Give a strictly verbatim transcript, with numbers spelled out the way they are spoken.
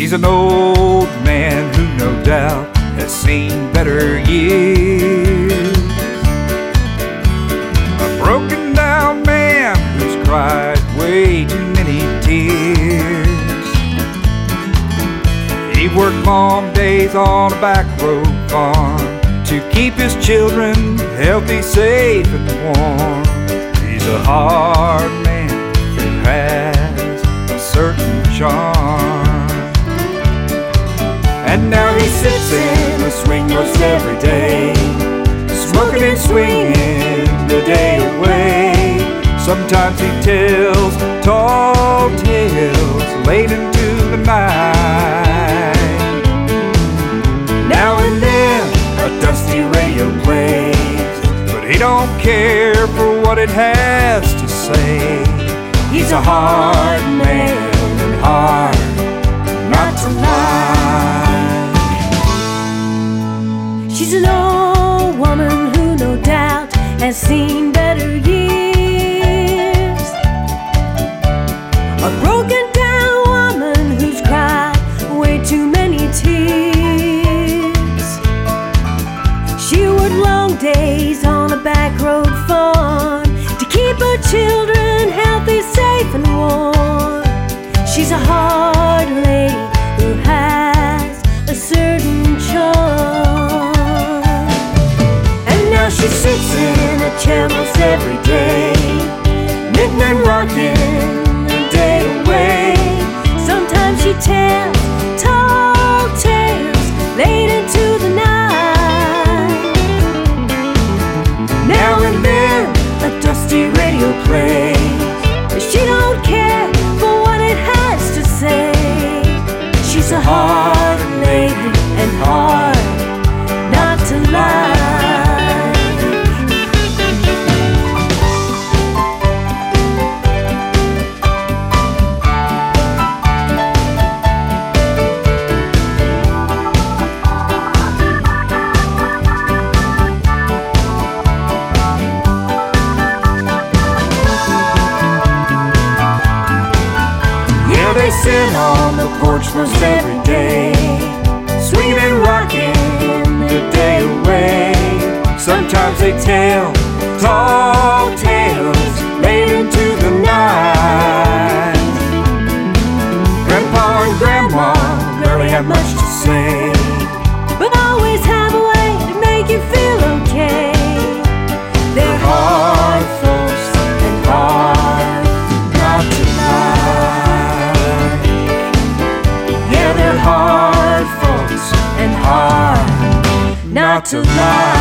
He's an old man who no doubt has seen better years. A broken down man who's cried way too many tears. He worked long days on a back road farm to keep his children healthy, safe, and warm. He's a hard man who has a certain charm. And now he sits in a swing most every day, smoking and swinging the day away. Sometimes he tells tall tales late into the night. Now and then a dusty radio plays, but he don't care for what it has to say. He's a hard man and hard not to like. She's an old woman who no doubt has seen better years. A broken down woman who's cried way too many tears. She worked long days on a back road farm to keep her children healthy, safe, and warm. She's a hard lady who has a certain charm. She sits in a chair most every day, knitting and rocking the day away. Sometimes she tells tall tales late into the night. Now and then a dusty radio plays, but she don't care for what it has to say. She's a hard lady and hard not to lie. They sit on the porch most every day, swinging and rocking the day away. Sometimes they tell tall tales late into the night. Grandpa and Grandma rarely have much to say, but always have a way to make you feel okay. They're hard folks and hard not to lie. Hard folks and hard not to lie.